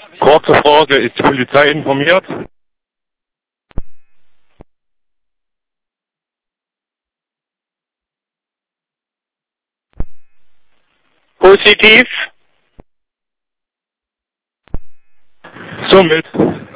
Kurze Frage, ist die Polizei informiert? Positiv. Somit